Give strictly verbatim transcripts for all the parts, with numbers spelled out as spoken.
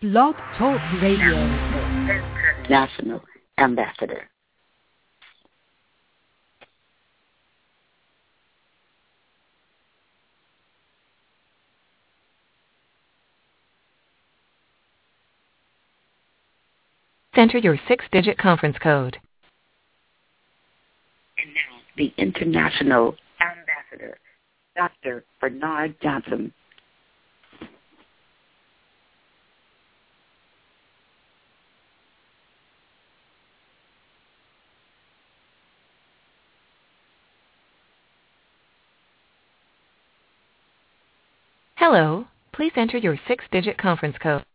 Blog Talk Radio. National Ambassador. Enter your six-digit conference code. And now, the International Ambassador, Doctor Bernard Johnson. Hello. Please enter your six-digit conference code.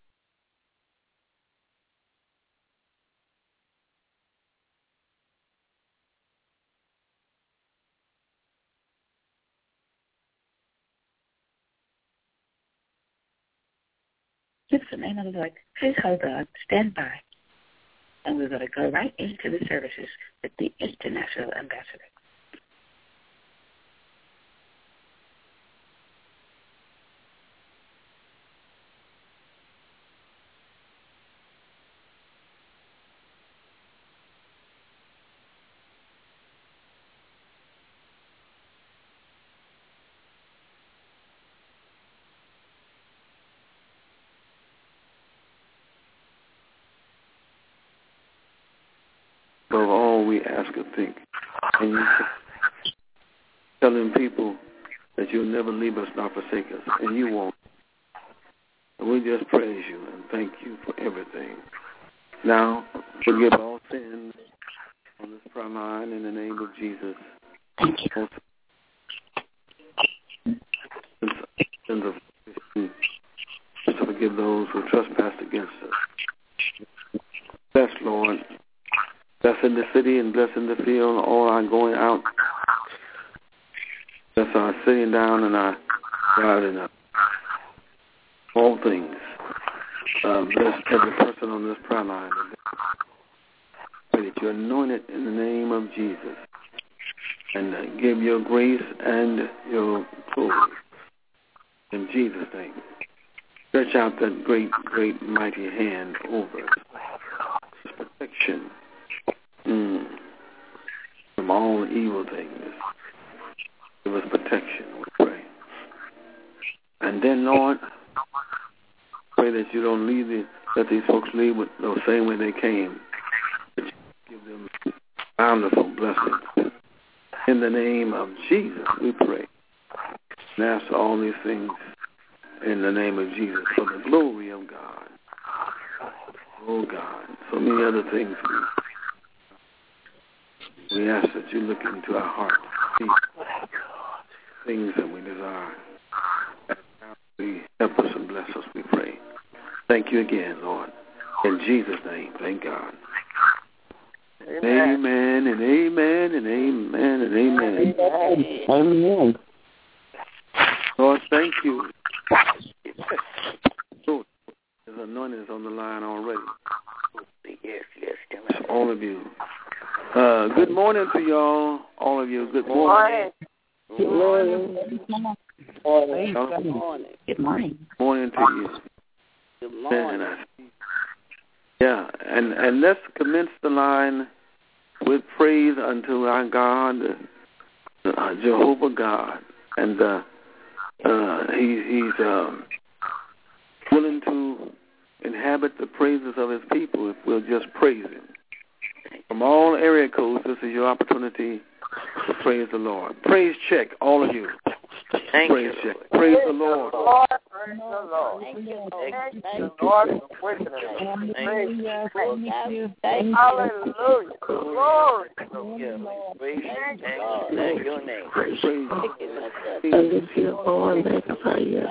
Just the name of the Lord. Please hold on. Stand by. And we're going to go right into the services with the International Ambassador. Above all we ask or think. And you telling people that you'll never leave us nor forsake us, and you won't. And we just praise you and thank you for everything. Now, forgive all sins on this prayer line in the name of Jesus. Thank you. Sins of to forgive those who trespassed against us. Bless, Lord. Bless in the city and bless in the field, all our going out. Bless our sitting down and our riding up. All things. Uh, bless every person on this prayer line. Pray that you anoint it in the name of Jesus. And uh, give your grace and your glory. In Jesus' name. Stretch out that great, great, mighty hand over us. Protection. Mm. From all evil things. Give us protection, we pray. And then, Lord, pray that you don't leave the, let these folks leave with the same way they came. But you give them bountiful blessings. In the name of Jesus, we pray. And ask all these things in the name of Jesus for the glory of God. Oh, God. So many other things we We ask that you look into our hearts, see things that we desire. We help us and bless us, we pray. Thank you again, Lord. In Jesus' name, thank God. Amen, amen and amen and amen and amen. Amen. Lord, thank you. So, there's anointing on the line already. Yes, yes. All of you. Uh, good morning to y'all, all of you. Good morning. Good morning. Good morning. Good morning. Good morning. Morning to you. Good morning. Yeah, and, and let's commence the line with praise unto our God, uh, Jehovah God. And uh, uh, he, he's um, willing to inhabit the praises of his people if we'll just praise him. From all area codes, this is your opportunity to praise the Lord. Praise check, all of you. Thank praise you. check. Praise the Lord. Lord. Praise the Lord. Thank you, Lord. Thank you, Lord, for waking us up. Praise you. Hallelujah. Glory. Praise your name. Praise And if you all that fire,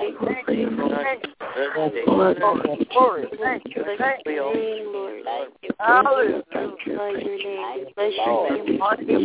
Glory. Thank you. Thank you, Lord. Hallelujah. thank you. Bless your name.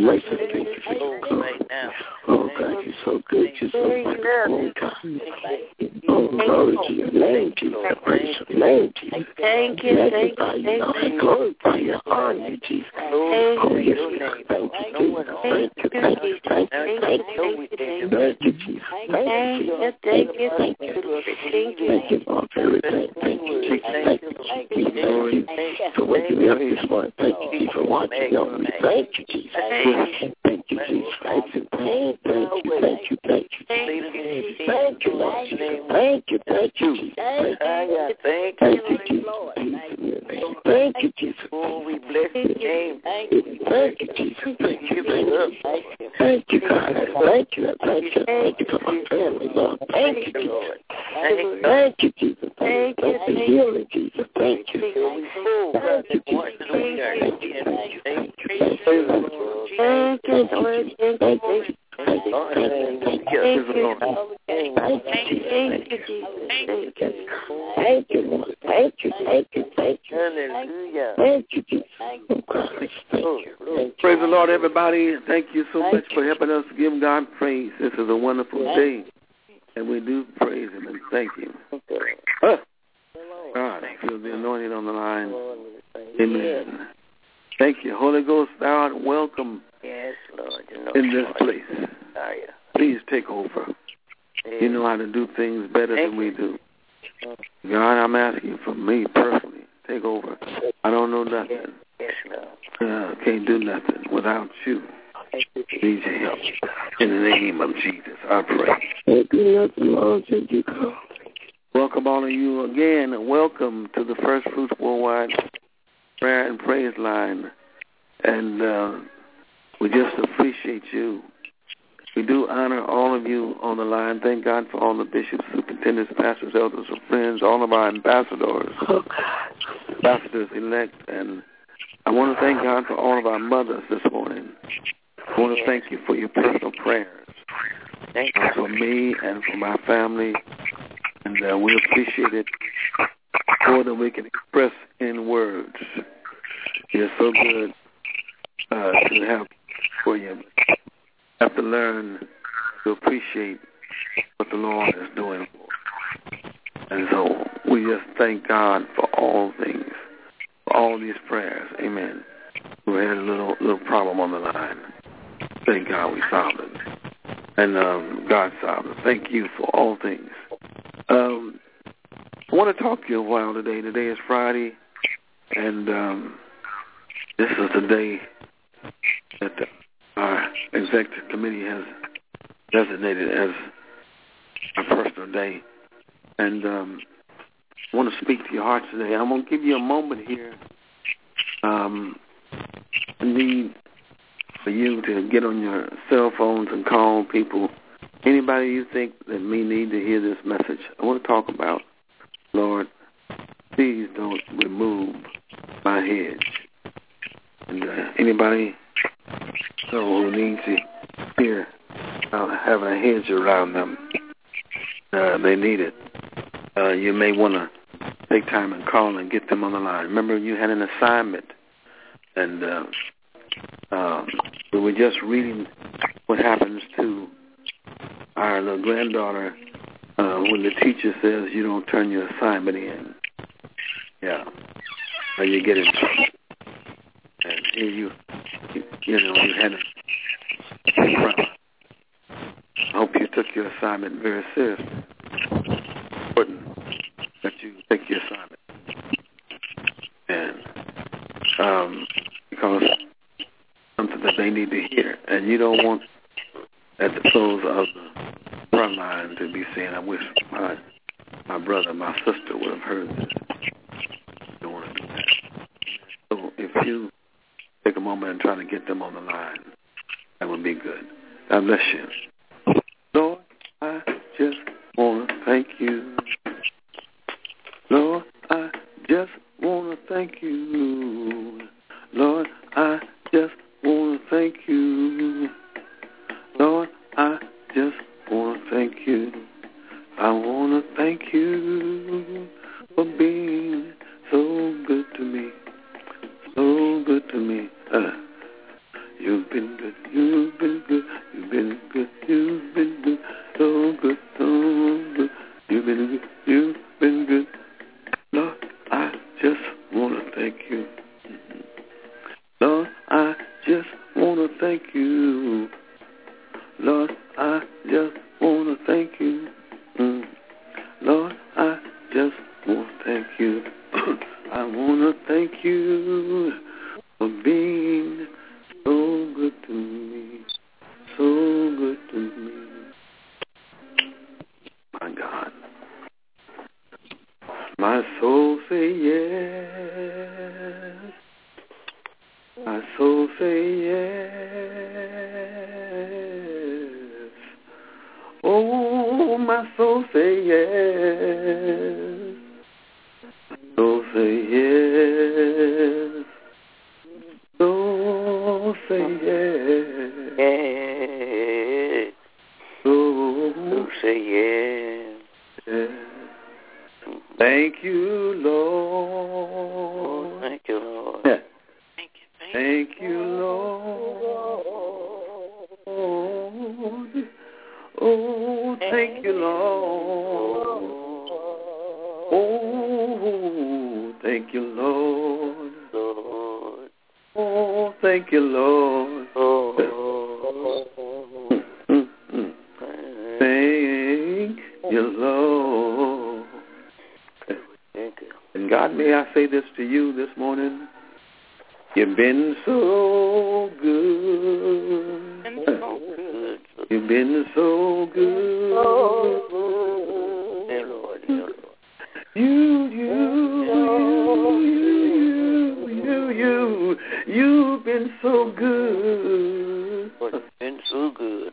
Oh, God, you're so good. You're so wonderful, God. Oh, glory to your name, Jesus. Praise your name, Jesus. Thank you. Thank you. Thank you. Glorify your honor, Jesus. Oh, yes, thank you, thank you, thank you, thank you, thank you, thank you, Jesus. Thank you, thank you, thank you, thank you, thank you for everything. Thank you, Jesus. Thank you, Jesus. Thank you for waking me up this morning. Thank you, Jesus, for watching over me. Thank you, Jesus. Thank you, Jesus. Thank you, thank you, thank you, thank you. Thank you, Lord. Thank you, thank you, Jesus. Thank you, Jesus. Thank you, Jesus. Oh, we bless your name. Thank you. Thank you, Jesus. Thank you, thank you. Thank you, God. Thank you, thank you, thank you for my family, Lord. Thank you, Jesus. Thank you, Jesus. Thank you for healing, Jesus. Thank you. Thank you, Jesus. Thank you, thank you. Thank you, Thank you, Lord. Thank you. Thank you, thank you, thank you, Jesus. Thank you, Lord. Thank you, thank you, thank you. Hallelujah. Thank you, Jesus. Thank you. Praise the Lord, everybody. Thank you so much for helping us give God praise. This is a wonderful day, and we do praise Him and thank Him. Huh. God, I feel the anointing on the line. Amen. Thank you. Holy Ghost, thou art welcome yes, Lord. You know in this place. Please take over. You know how to do things better than we do. God, I'm asking you for me personally. Take over. I don't know nothing. Yes, Lord. Uh, can't do nothing without you. Need your help. In the name of Jesus, I pray. Welcome all of you again. Welcome to the First Fruits Worldwide Prayer and Praise Line. And uh, we just appreciate you. We do honor all of you on the line. Thank God for all the bishops, superintendents, pastors, elders, and friends, all of our ambassadors, ambassadors elect. And I want to thank God for all of our mothers this morning. I want to thank you for your personal prayers. Thank you for me and for my family. And uh, we appreciate it more than we can express in words. It's so good uh, to have for you. Have to learn to appreciate what the Lord is doing for us. And so we just thank God for all things, for all these prayers. Amen. We had a little little problem on the line. Thank God we solved it. And um, God solved it. Thank you for all things. Um, I want to talk to you a while today. Today is Friday, and um, this is the day that the our executive committee has designated as a personal day. And um, I want to speak to your hearts today. I'm going to give you a moment here. Um, I need for you to get on your cell phones and call people. Anybody you think that may need to hear this message, I want to talk about, Lord, please don't remove my hedge. And uh, anybody so who needs to hear uh, having a hedge around them, uh, they need it. Uh, you may want to take time and call and get them on the line. Remember, you had an assignment, and uh, um, we were just reading what happens to our little granddaughter uh, when the teacher says you don't turn your assignment in. Yeah, or you get in trouble. And here you, you know, you had a problem. I hope you took your assignment very seriously. It's important that you take your assignment. And um, because something that they need to hear. And you don't want at the close of the front line to be saying, I wish my my brother, my sister would have heard this. You don't want to do that. So if you take a moment and try to get them on the line, that would be good. God bless you. Lord, I just want to thank you. Lord, I just want to thank you. Lord, I just want to thank you. Lord, I just want to thank you. I want to thank you for being so good to me. So good to me. Uh, you've been good, you've been good, you've been good, you've been good, so good, so good, you've been good, you've been good. Lord, I just want to thank you. Lord, I just want to thank you. Lord, I just want to thank you. Mm. Lord, I just want to thank you. I want to thank you for being so good to me, so good to me. My God. My soul say yes. My soul say yes. Oh, my soul say yes. My soul say yes. Soul say yes. Yes. Soul say yes. yes. Thank you, Lord. Oh, thank you, Lord. Yeah. Thank you, Thank you, Lord. Oh, thank you, Lord. Oh, thank you, Lord. Lord. Oh, thank you, Lord. Oh, mm-hmm. Thank you, Lord. Thank you. And God, may I say this to you this morning? You've been so good. Been so good. You've been so good. Oh, good. Dear Lord, dear Lord. You, you, you, you, you, you, you've been so good. Lord, you've been so good.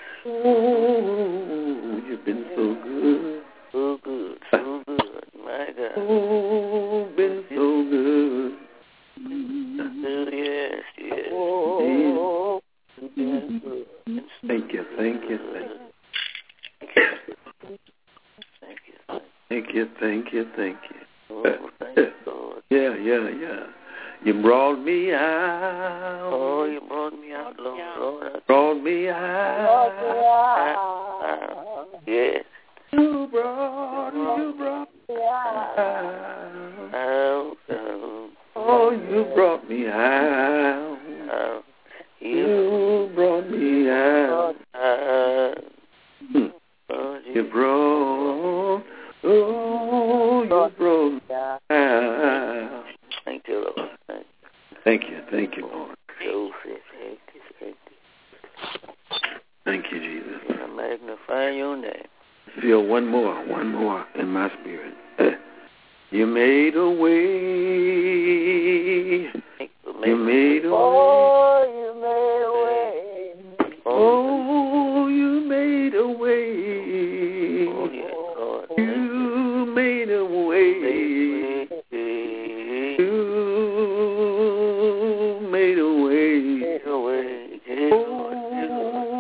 Oh, you've been so good. So good, so good, my God. Oh, been so good. Oh, yes, yes. Oh, yes. Thank you, thank you, thank you. Thank you. Thank you, thank you, thank you. Oh, thank you, Lord. Yeah, yeah, yeah. You brought me out. Oh, you brought me out, Lord. Lord. Brought me out. out. Yes. You brought, you brought me out. Out, out. Oh, you brought me out. out. You brought me out. out. Hmm. Oh, You brought, oh, you brought me out. Thank you, Lord. Thank you, thank you, Lord. So thank you, thank you. Thank you, Jesus. I magnify your name. Feel one more, one more in my spirit. You made a way. You made a way. Oh, you made a way. Oh, you made a way. Oh, yes, Lord. You made a way. You made a way. Made a way. Yes, Lord. Yes,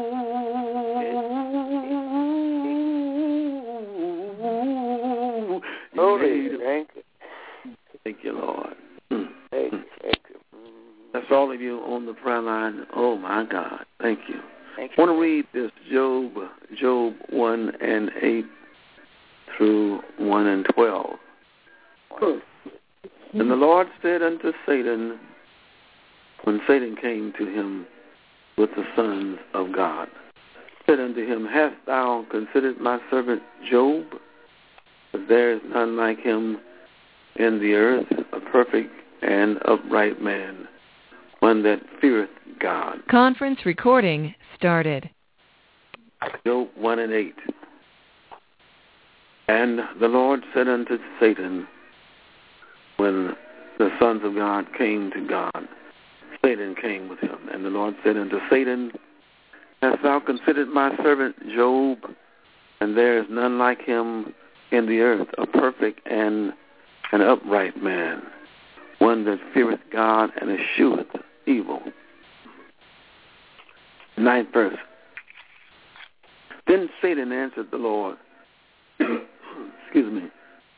Lord. Thank you. Thank you, Lord. Thank you, thank you. That's all of you on the prayer line. Oh, my God. Thank you. Thank I want to read this Job, Job one and eight through one and twelve. And the Lord said unto Satan, when Satan came to him with the sons of God, said unto him, hast thou considered my servant Job? But there is none like him in the earth, a perfect and upright man, one that feareth God. Conference recording started. Job one and eight. And the Lord said unto Satan, when the sons of God came to God, Satan came with him. And the Lord said unto Satan, hast thou considered my servant Job? And there is none like him in the earth, a perfect and an upright man, one that feareth God and escheweth evil. Ninth verse. Then Satan answered the Lord, excuse me,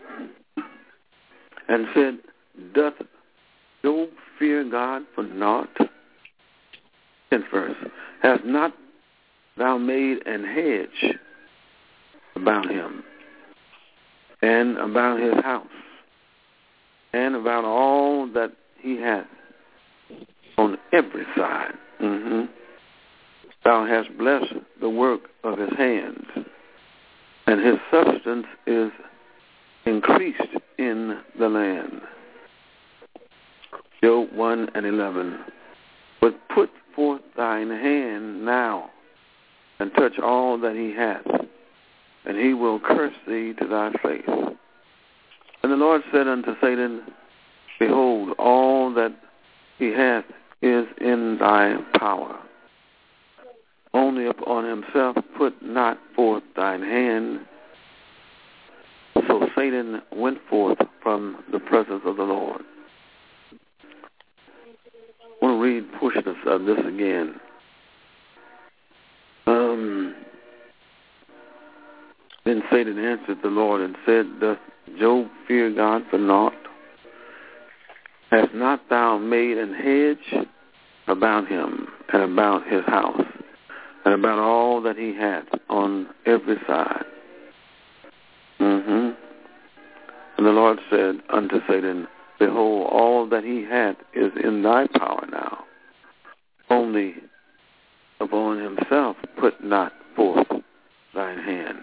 and said, doth Job fear God for naught? Tenth verse. Hast not thou made an hedge about him, and about his house, and about all that he hath on every side? Mm-hmm. Thou hast blessed the work of his hands, and his substance is increased in the land. Job one and eleven. But put forth thine hand now, and touch all that he hath, and he will curse thee to thy face. And the Lord said unto Satan, Behold, all that he hath is in thy power. Only upon himself put not forth thine hand. So Satan went forth from the presence of the Lord. I want to read portions of this again. Um, then Satan answered the Lord and said, Doth Job fear God for naught? Hast not thou made an hedge about him and about his house and about all that he hath on every side? Mm-hmm. And the Lord said unto Satan, Behold, all that he hath is in thy power now. Only upon himself put not forth thine hand.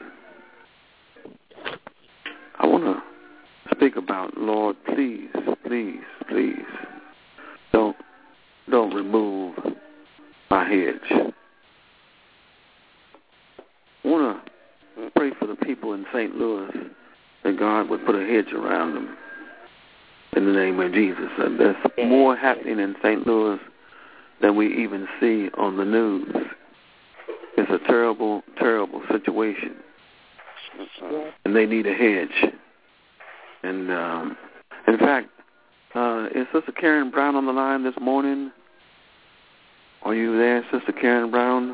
I want to speak about, Lord, please, please, please, don't, don't remove my hedge. I want to pray for the people in Saint Louis that God would put a hedge around them in the name of Jesus. And there's more happening in Saint Louis than we even see on the news. It's a terrible, terrible situation. And they need a hedge. And, um, in fact, uh, is Sister Karen Brown on the line this morning? Are you there, Sister Karen Brown?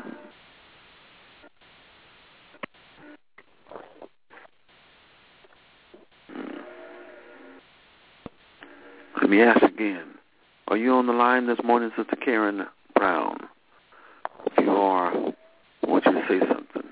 Let me ask again. Are you on the line this morning, Sister Karen Brown? If you are, I want you to say something.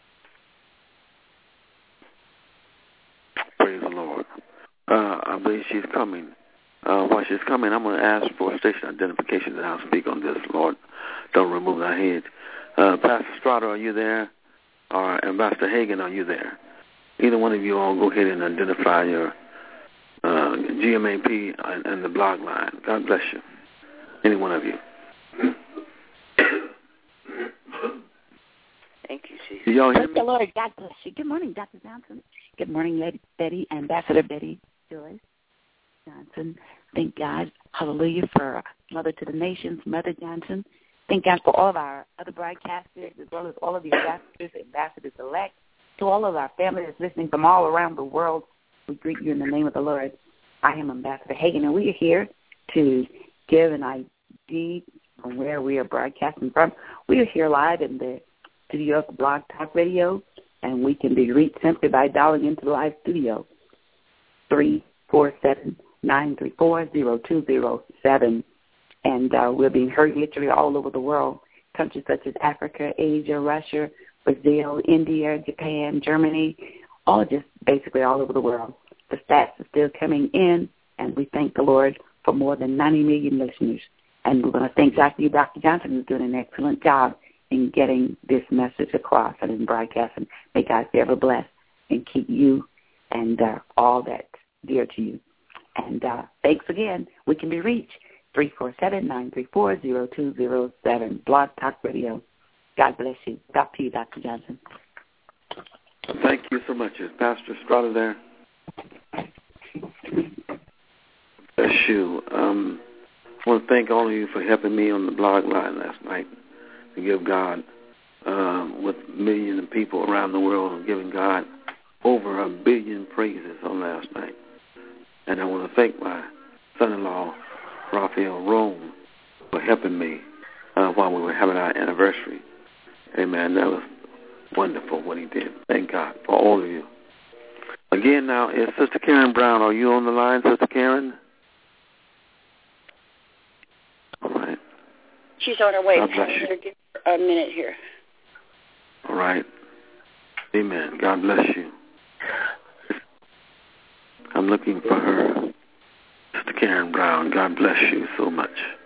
Praise the Lord. Uh, I believe she's coming. Uh, while she's coming, I'm going to ask for station identification, and I'll speak on this, Lord. Don't remove our heads. Uh, Pastor Strata, are you there? Or Ambassador Hagan, are you there? Either one of you all go ahead and identify your uh, G M A P and, and the blog line. God bless you. Any one of you. Thank you, Jesus. Do y'all hear me? Praise the Lord. God bless you. Good morning, Doctor Johnson. Good morning, Lady Betty, Ambassador Betty Joyce Johnson. Thank God, hallelujah, for Mother to the Nations, Mother Johnson. Thank God for all of our other broadcasters, as well as all of the ambassadors, ambassadors-elect, to all of our family that's listening from all around the world. We greet you in the name of the Lord. I am Ambassador Hagan, and we are here to give an I D from where we are broadcasting from. We are here live in the studio of Blog Talk Radio, and we can be reached simply by dialing into the live studio, three four seven, nine three four, zero two zero seven. And uh, we're being heard literally all over the world, countries such as Africa, Asia, Russia, Brazil, India, Japan, Germany, all just basically all over the world. The stats are still coming in, and we thank the Lord for more than ninety million listeners. And we're going to thank Doctor Doctor Johnson, who's doing an excellent job in getting this message across and in broadcasting. May God ever bless and keep you and uh, all that's dear to you. And uh, thanks again. We can be reached, three four seven, nine three four, zero two zero seven, Blog Talk Radio. God bless you. Back to you, Doctor Johnson. Thank you so much. Is Pastor Strata there? Bless you. Um, I want to thank all of you for helping me on the blog line last night to give God, um, with millions of people around the world, and giving God over a billion praises on last night. And I want to thank my son-in-law, Raphael Rome, for helping me uh, while we were having our anniversary. Amen. That was wonderful what he did. Thank God for all of you. Again, now, is Sister Karen Brown, are you on the line, Sister Karen? All right. She's on her way. God bless you. Give her a minute here. All right. Amen. God bless you. I'm looking for her. Sister Karen Brown, God bless you so much.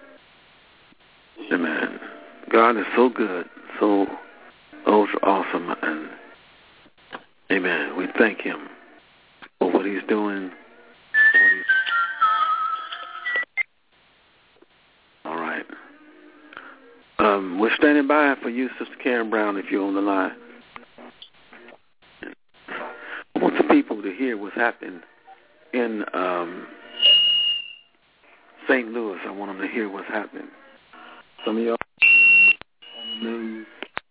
Amen. God is so good, so ultra awesome, and amen. We thank him for what he's doing. we're standing by for you, Sister Karen Brown, if you're on the line. I want the people to hear what's happening in um, Saint Louis. I want them to hear what's happening. Some of y'all on the news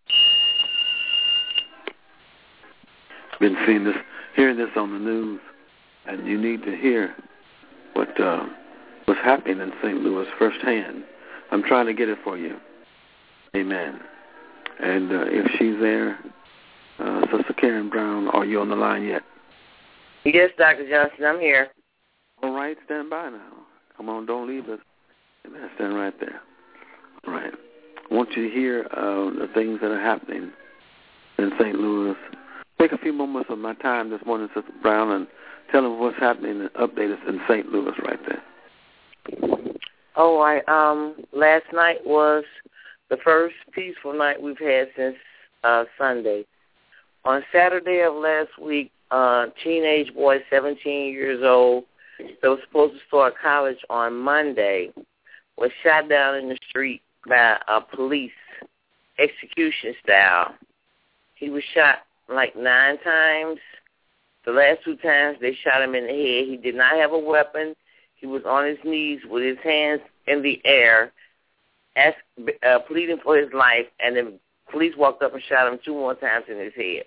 been seeing this, hearing this on the news, and you need to hear what uh, what's happening in Saint Louis firsthand. I'm trying to get it for you. Amen. And uh, if she's there, uh, Sister Karen Brown, are you on the line yet? Yes, Doctor Johnson, I'm here. All right, stand by now. Come on, don't leave us. Amen. Stand right there. All right. I want you to hear uh, the things that are happening in Saint Louis. Take a few moments of my time this morning, Sister Brown, and tell them what's happening and update us in Saint Louis right there. All right. Um, last night was the first peaceful night we've had since uh, Sunday. On Saturday of last week, a teenage boy, seventeen years old, that was supposed to start college on Monday, was shot down in the street by a police, execution style. He was shot like nine times. The last two times they shot him in the head. He did not have a weapon. He was on his knees with his hands in the air, ask, uh, pleading for his life, and then police walked up and shot him two more times in his head.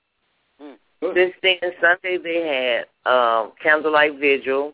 Mm. This thing, Sunday, they had um, candlelight vigil.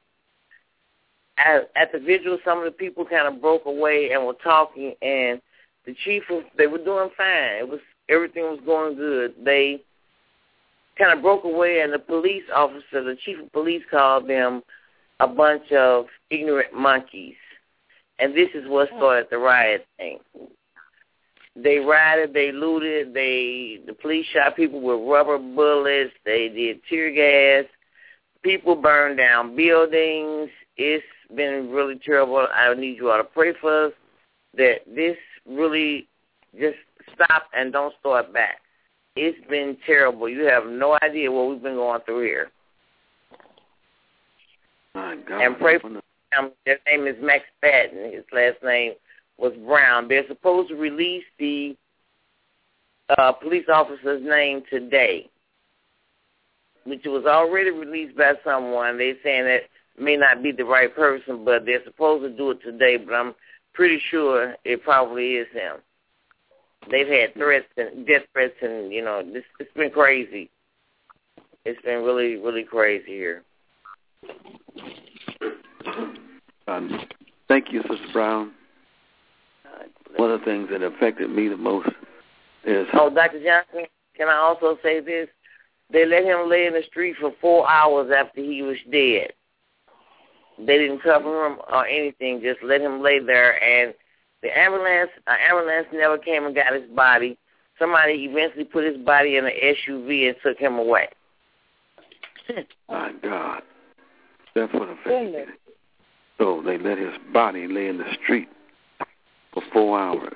At, at the vigil, some of the people kind of broke away and were talking, and the chief, was, they were doing fine. It was everything was going good. They kind of broke away, and the police officer, the chief of police, called them a bunch of ignorant monkeys. And this is what started the riot thing. They rioted, they looted, they the police shot people with rubber bullets, they did tear gas, people burned down buildings. It's been really terrible. I need you all to pray for us that this really just stop and don't start back. It's been terrible. You have no idea what we've been going through here. My God. And pray for them. Their name is Max Patton. His last name was Brown. They're supposed to release the uh, police officer's name today, which was already released by someone. They're saying that may not be the right person, but they're supposed to do it today, but I'm pretty sure it probably is him. They've had threats and death threats, and, you know, this, it's been crazy. It's been really, really crazy here. Um, thank you, Sister Brown. One of the things that affected me the most is... Oh, Doctor Johnson, can I also say this? They let him lay in the street for four hours after he was dead. They didn't cover him or anything, just let him lay there, and the ambulance, uh, ambulance never came and got his body. Somebody eventually put his body in an S U V and took him away. My God. That's what affected me. So they let his body lay in the street for four hours.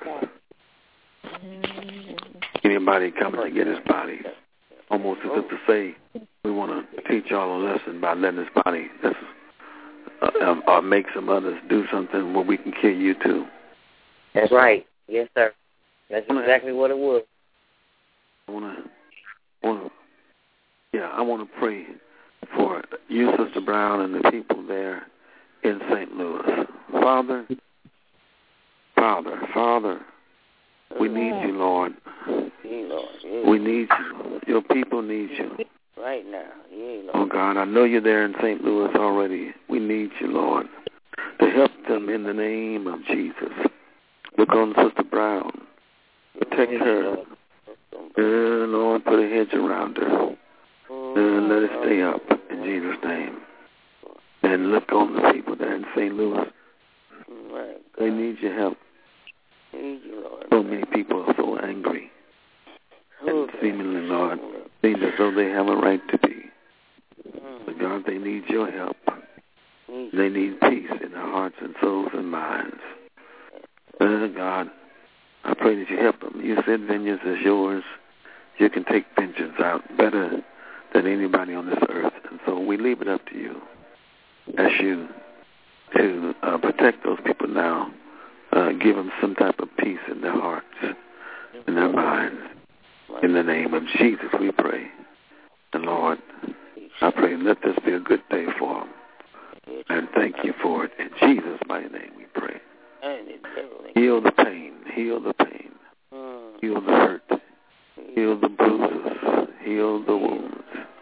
Anybody coming to get his body, almost as if to say, we want to teach y'all a lesson by letting his body, that's, uh, or make some others do something where we can kill you too. That's right. Yes, sir. That's exactly what it was. I want to, want to, yeah, I want to pray for you, Sister Brown, and the people there in Saint Louis. Father, Father, Father, we need you, Lord. We need you. Your people need you. Right now. Oh, God, I know you're there in Saint Louis already. We need you, Lord, to help them in the name of Jesus. Look on Sister Brown. Protect her. Uh, Lord, put a hedge around her. Uh, let it stay up in Jesus' name. And look on the people there in Saint Louis. They need your help. So many people are so angry. And seemingly, Lord, seem as though they have a right to be. But God, they need your help. They need peace in their hearts and souls and minds. Uh, God, I pray that you help them. You said vengeance is yours. You can take vengeance out better than anybody on this earth. And so we leave it up to you. Ask you to uh, protect those people now uh, give them some type of peace in their hearts, in their minds. In the name of Jesus, we pray. And Lord, I pray let this be a good day for them. And thank you for it. In Jesus' mighty name we pray. Heal the pain. Heal the pain. Heal the hurt. Heal the bruises. Heal the wounds.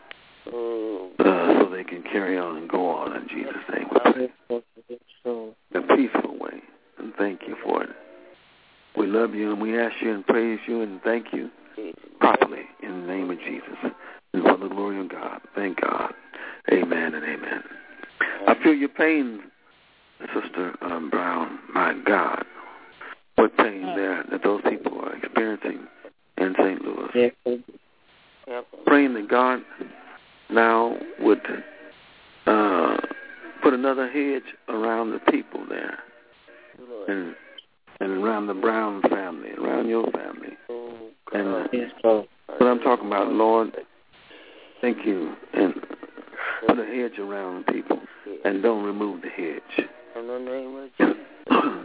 Uh, so they can carry on and go on in Jesus' name we pray. In a peaceful way. And thank you for it. We love you and we ask you and praise you and thank you properly in the name of Jesus. And for the glory of God. Thank God. Amen and amen. I feel your pain, Sister um, Brown. My God. What pain there that those people are experiencing in Saint Louis. Praying that God now would uh, put another hedge around the people there. And, and around the Brown family, around your family. And uh, what I'm talking about, Lord, thank you. And put a hedge around people and don't remove the hedge. In the name of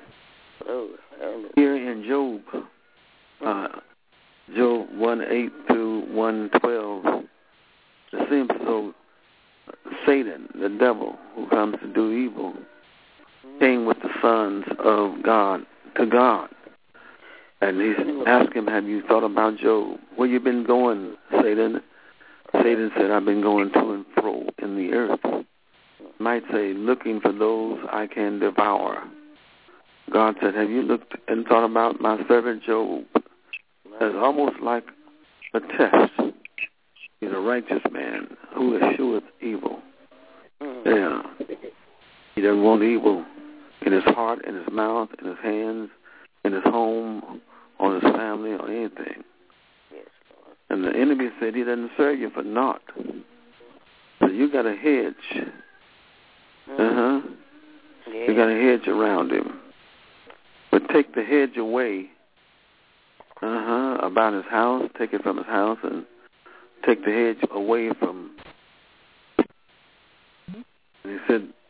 Jesus. Here in Job, uh, Job one eight through one twelve, it seems so Satan, the devil who comes to do evil, came with the sons of God to God. And he asked him, have you thought about Job? Where you been going, Satan? Satan said, I've been going to and fro in the earth. Might say, looking for those I can devour. God said, have you looked and thought about my servant Job? It's almost like a test. He's a righteous man who escheweth evil. Yeah. He doesn't want evil in his heart, in his mouth, in his hands, in his home, on his family, or anything. And the enemy said he doesn't serve you for naught. So you got a hedge. Uh-huh. You got a hedge around him. But take the hedge away, uh-huh, about his house, take it from his house, and take the hedge away from. And he said,